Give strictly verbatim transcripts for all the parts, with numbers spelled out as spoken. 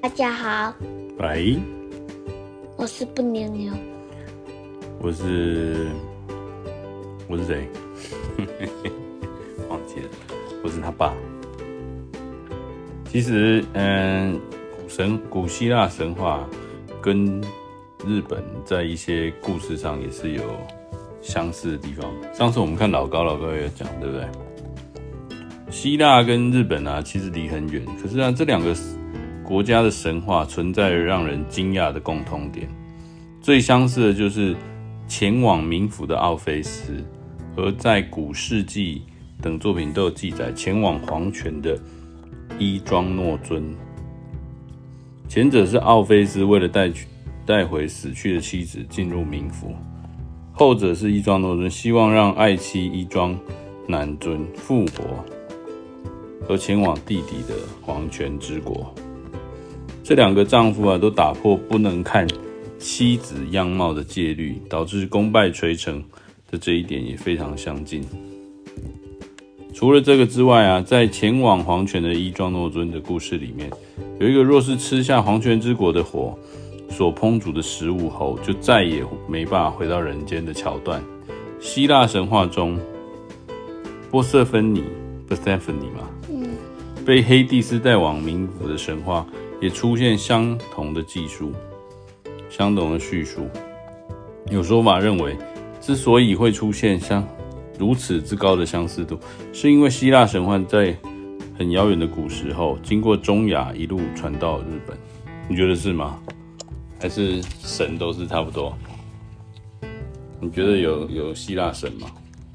家好， 喂， 我是不牛牛， 我是我是谁？忘记了，我是他爸。其实，嗯，古神古希腊神话跟日本在一些故事上也是有相似的地方。上次我们看老高，老高也有讲，对不对？希腊跟日本啊，其实离很远，可是啊，这两个国家的神话存在着让人惊讶的共通点。最相似的就是前往冥府的奥菲斯，和在古世纪等作品都有记载前往黄泉的伊庄诺尊。前者是奥菲斯为了带带回死去的妻子进入冥府，后者是伊庄诺尊希望让爱妻伊庄男尊复活，和前往弟弟的黄泉之国。这两个丈夫啊，都打破不能看妻子样貌的戒律，导致功败垂成的这一点也非常相近。除了这个之外啊，在前往黄泉的伊庄诺尊的故事里面，有一个若是吃下黄泉之国的火所烹煮的食物后，就再也没办法回到人间的桥段。希腊神话中，波瑟芬尼 （Persephone） 嘛，嗯，被黑帝斯带往冥府的神话也出现相同的技术。相同的叙述，有说法认为，之所以会出现像如此之高的相似度，是因为希腊神话在很遥远的古时候，经过中亚一路传到日本。你觉得是吗？还是神都是差不多？你觉得有有希腊神吗？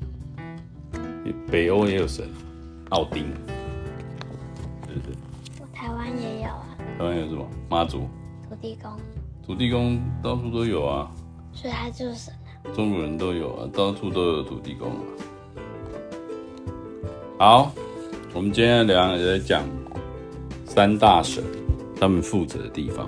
北欧也有神，奥丁，是不是？ 我台湾也有啊。 台湾有什么？妈祖、 土地公。 土地公到处都有啊， 所以他就是神啊。 中国人都有啊，到处都有土地公啊。好，我们今天聊来讲三大神他们负责的地方。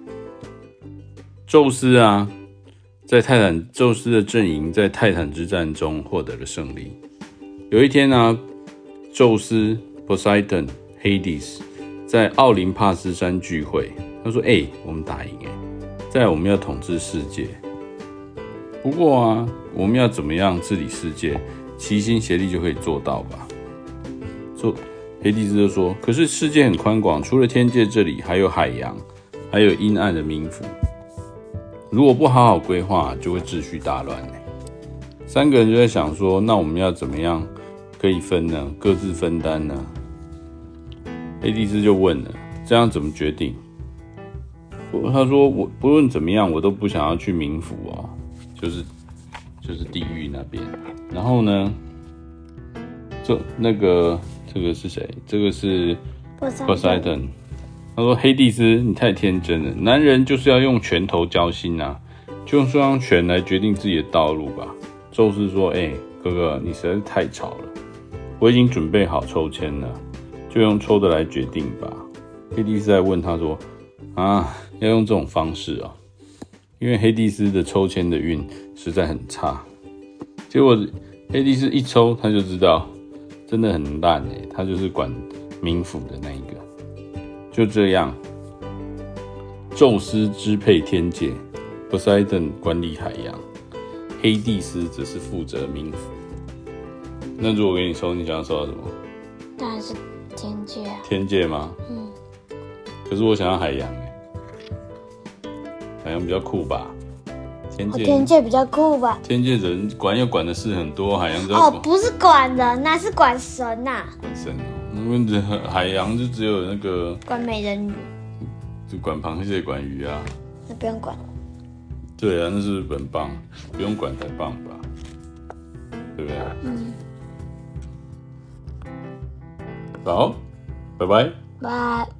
宙斯啊，在泰坦，宙斯的阵营在泰坦之战中获得了胜利。有一天啊，宙斯、Poseidon、Hades 在奥林帕斯山聚会，他说：“哎、欸，我们打赢哎。”再来我们要统治世界，不过啊，我们要怎么样治理世界，齐心协力就可以做到吧？说黑帝斯就说，可是世界很宽广，除了天界这里，还有海洋，还有阴暗的冥府。如果不好好规划，就会秩序大乱。三个人就在想说，那我们要怎么样可以分呢？各自分担呢？黑帝斯就问了，这样怎么决定？他说：“我不论怎么样，我都不想要去冥府哦，就是就是地狱那边。然后呢，这那个这个是谁？这个是 Poseidon。他说：黑帝斯，你太天真了，男人就是要用拳头交心啊，就用双拳来决定自己的道路吧。”宙斯说：“哎、欸，哥哥，你实在是太吵了，我已经准备好抽签了，就用抽的来决定吧。”黑帝斯在问他说：“啊？”要用这种方式啊、喔，因为黑帝斯的抽签的运实在很差。结果黑帝斯一抽，他就知道真的很烂哎、欸，他就是管冥府的那一个。就这样，宙斯支配天界 ，Poseidon 管理海洋，黑帝斯则是负责冥府。那如果给你抽，你想要抽到什么？ 当然是天界啊。 天界吗？嗯。可是我想要海洋哎、欸。海洋比较酷吧？天界， 天界比较酷吧？ 天界人管要管的事很多，海洋就哦，不是管人呐、啊，是管神呐、啊。 管神哦，因为海洋就只有那个管美人鱼， 就管螃蟹、管鱼啊。 那不用管。 对啊，那是很棒，不用管才棒吧？对不对？嗯。好，拜拜。 拜。